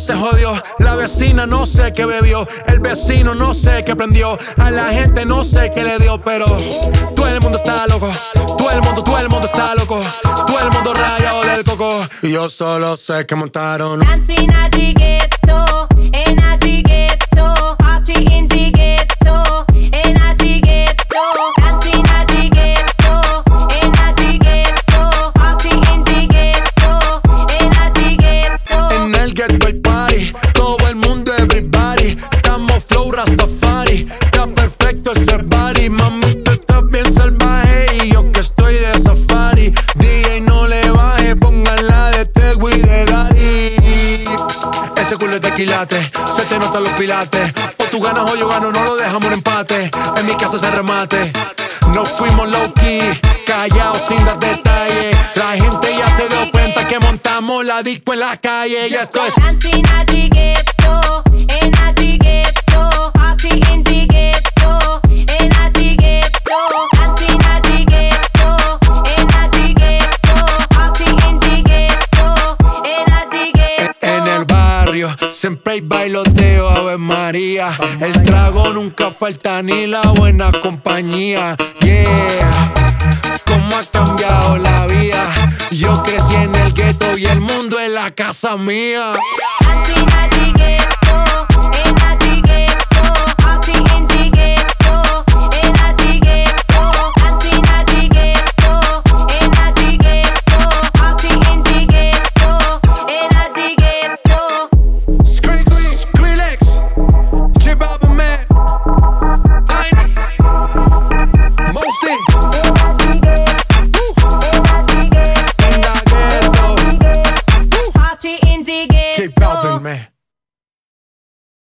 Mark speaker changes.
Speaker 1: se jodió. La vecina no sé qué bebió. El vecino no sé qué prendió. A la gente no sé qué le dio, pero todo el mundo está loco. Todo el mundo está loco. Todo el mundo rayado del coco. Y yo solo sé que montaron
Speaker 2: Dancing at the ghetto, in at the ghetto, party in the ghetto, in at the ghetto. Dancing at the ghetto, in at the ghetto, party in the ghetto, in at the ghetto.
Speaker 1: en el ghetto hay party. Todo el mundo, everybody. Estamos flow Rastafari. Está perfecto ese body. Mami, tú estás bien salvaje y yo que estoy de safari. DJ no le baje, pónganla de Tego y de Daddy. Ese culo es de quilate, se te notan los pilates. O tú ganas o yo gano, no lo dejamos en empate. En mi casa se remate. Nos fuimos low key, callados sin dar detalles. La gente ya se dio cuenta que montamos la disco en la calle. Y esto es
Speaker 2: Dancing at the ghetto, in at the ghetto, party in the ghetto, in at the ghetto. Dancing at the ghetto, in at the ghetto, party in the ghetto, in at the ghetto.
Speaker 1: en el barrio. Siempre hay bailoteo, Ave María. El trago nunca falta ni la buena compañía. Yeah, cómo ha cambiado la vida. Yo crecí en el gueto y el mundo es la casa mía.
Speaker 2: Dancing at the ghetto, in at the ghetto, party in the ghetto, in at the ghetto. Dancing at the ghetto, in at the ghetto, party in the ghetto, in at the ghetto.
Speaker 1: Skrillex, J Balvin, man, Tiny, Mosty, in the ghetto,
Speaker 2: Party in the ghetto.
Speaker 1: J Balvin, man.